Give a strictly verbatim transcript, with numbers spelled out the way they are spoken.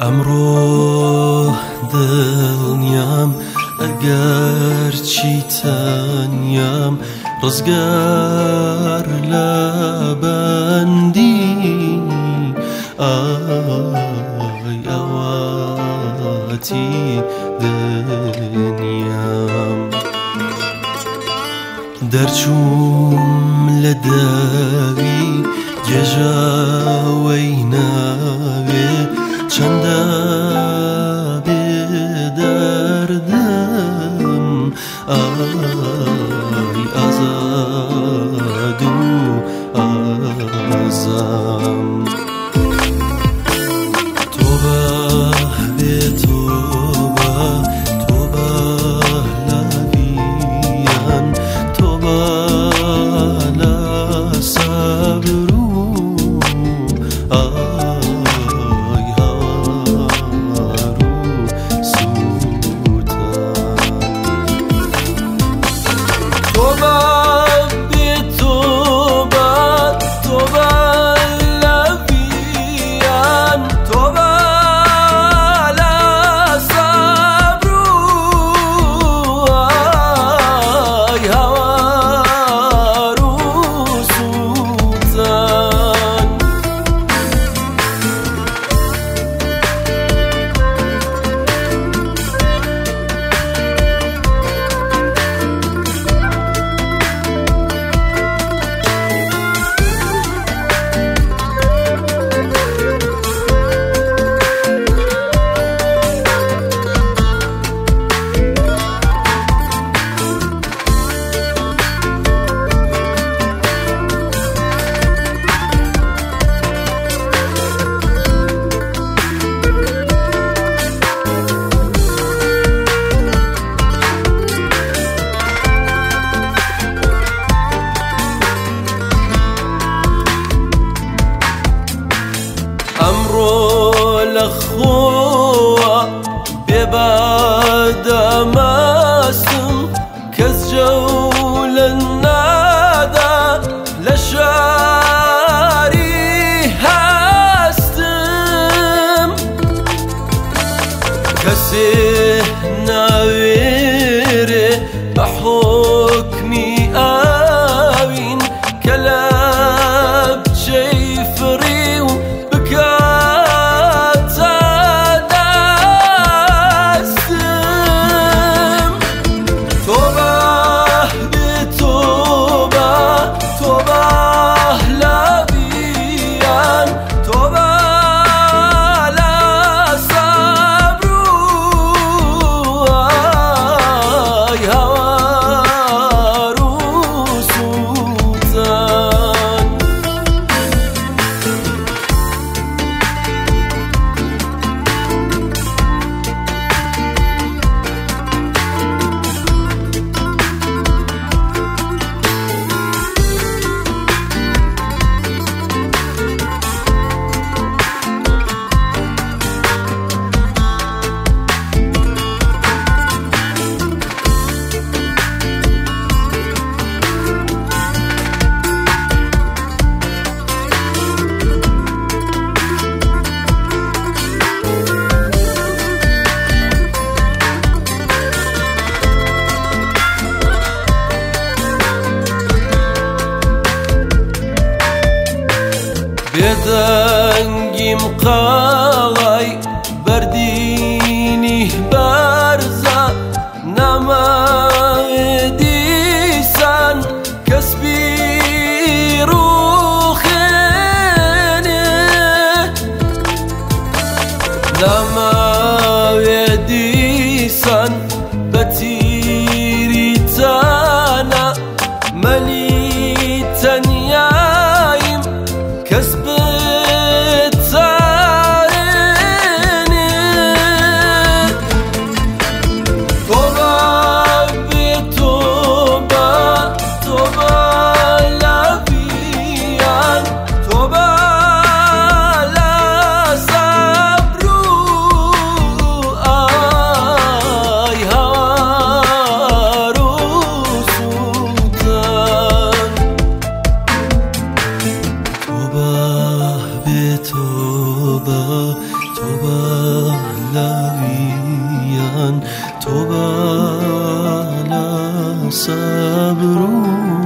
امرو دڵنیام ئەگەر چیتەنیام ڕزگار لە بەندی ئای ئەواتی دنیام دەرچووم لە دەوی گێژاوەی ناوێ چەندە بێدەردم ئای ئازاد و ئازام تۆبە بێ تۆبە تۆبە لاویان تۆبە لە سەبر و ئای هەوار و سووتان تۆبە بێ تۆبە تۆبە لاویان تۆبە لە سەبر و ئای هەوار و سووتان ئەمڕۆ لە خۆوە بێبادەمەستم کەس جەولە نادا لە شاری هەستم کەسێ ناوێرێ بە حۆکمی ئاوین کە لە بچەی فڕی و بێدەنگیم قاڵای بەردینی بەرزە نامەوێ دیسان کەس بیڕوخێنێ نامەوێ دیسان بە تیری تانە مەلی تەنیاییم کەس من تو بلا صبرو